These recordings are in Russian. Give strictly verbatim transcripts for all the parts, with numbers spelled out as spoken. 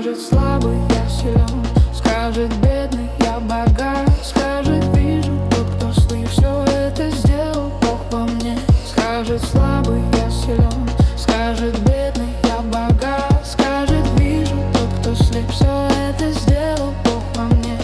Скажет слабый, я силен, скажет бедный, я богат. Скажет вижу, тот, кто слышит, все это сделал Бог во мне. Скажет слабый, я силен, скажет бедный, я богат. Скажет вижу, тот, кто слеп, все это сделал Бог во мне.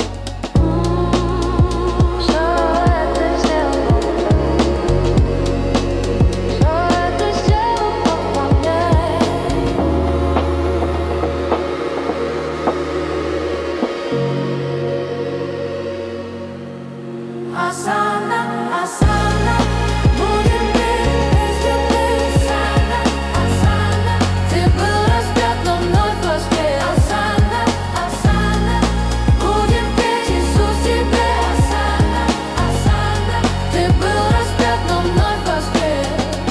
Осанна, осанна, будем петь вместе ты. Осанна, осанна, ты был распят, но вновь воскрес. Осанна, осанна, будем петь Иисус тебе. Осанна, осанна, ты был распят, но вновь воскрес.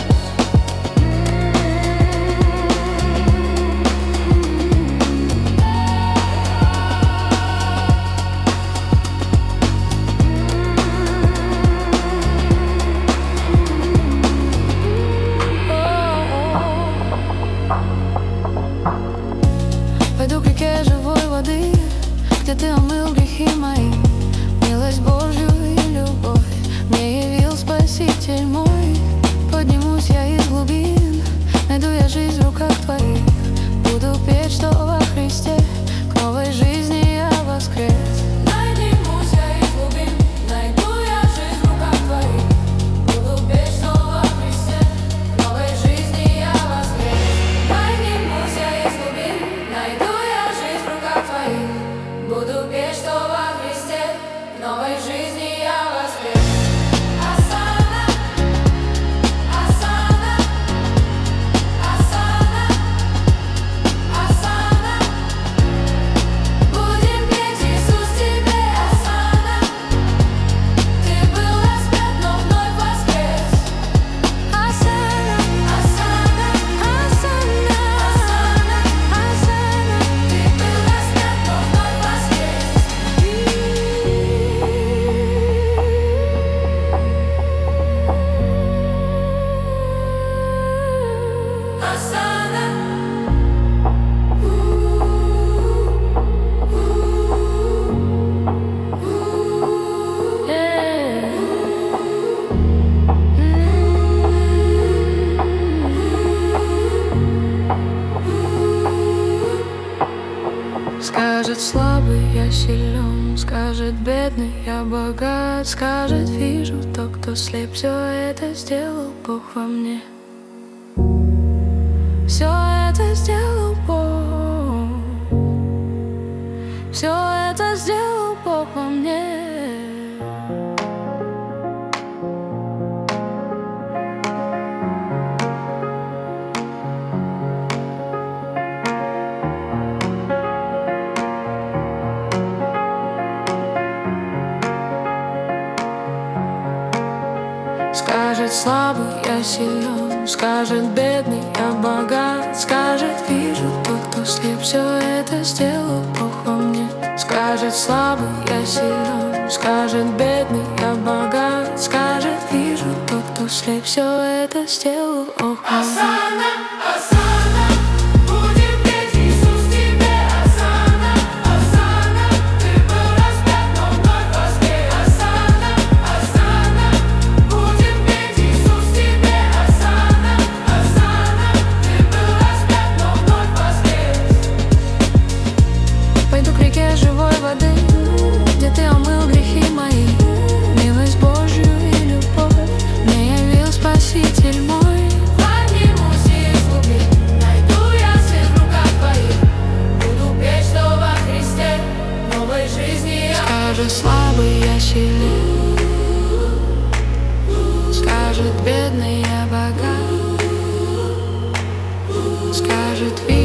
Пойду к реке живой воды, где ты омыл грехи мои. Милость Божью и любовь мне явил Спаситель мой. Поднимусь я из глубин, найду я жизнь в руках твоих. Буду петь, что во Христе к новой жизни я воскрес. Поднимусь я из глубин, найду я жизнь в руках твоих. Буду петь, что во Христе к новой жизни я воскрес. Поднимусь я из глубин, найду я жизнь в руках твоих. Буду петь, что во Христе к новой жизни я воскрес. Осанна, осанна, осанна, осанна, будем петь Иисус тебе. Осанна, ты был распят, но вновь воскрес. Осанна, Осанна, осанна, осанна, ты был распят, но вновь воскрес. Осанна, Скажет слабый, я силен, скажет бедный, я богат. Скажет вижу, тот, кто слеп, все это сделал Бог во мне. Все это сделал Бог, все это сделал Бог во мне. Скажет слабый, я силен, скажет бедный, я богат. Скажет вижу, тот, кто слеп, все это сделал Бог во мне. Скажет слабый, я силен, скажет бедный, я богат. Скажет вижу, тот, кто слеп, все это сделал Бог во мне. Осанна, осанна, будем петь Иисус тебе. Осанна, осанна, ты был распят, но вновь воскрес. Осанна, осанна, будем петь Иисус тебе. Осанна, осанна, ты был распят, но вновь воскрес. Пойду к реке живой воды, где ты омыл грехи мои. Милость Божью и любовь мне явил Спаситель мой. Поднимусь из глубин, найду я свет в руках твоих. Буду петь, что во Христе новой жизни я. Скажет слабый, я силен, скажет бедный, я богат. Скажет